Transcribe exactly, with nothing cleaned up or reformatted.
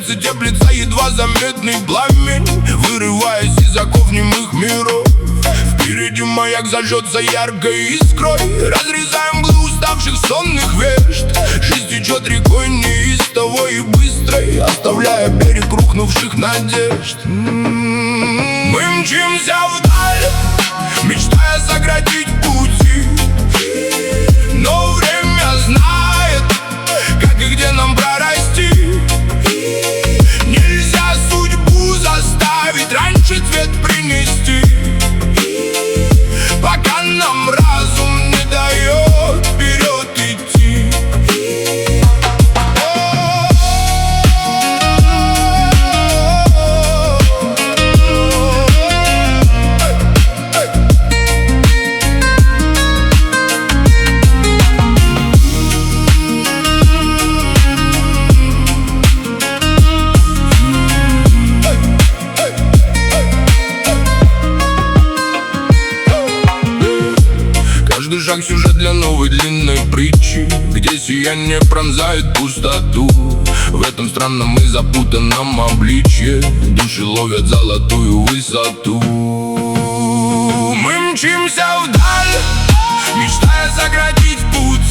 сердце теплится едва заметный пламень, вырываясь из оков немых миров. Впереди маяк зажжется яркой искрой, разрезая мглу уставших сонных вежд. Жизнь течет рекой неистовой и быстрой, оставляя берег рухнувших надежд. Мы мчимся вдаль, мечтая сократить пути, но время знает, как и где нам прорасти. Нельзя судьбу заставить раньше цвет принести, пока нам разум не дает вперед идти. Каждый шаг сюжет для новой длинной притчи, где сияние пронзает пустоту. В этом странном и запутанном обличье души ловят золотую высоту. Мы мчимся вдаль, мечтая сократить путь,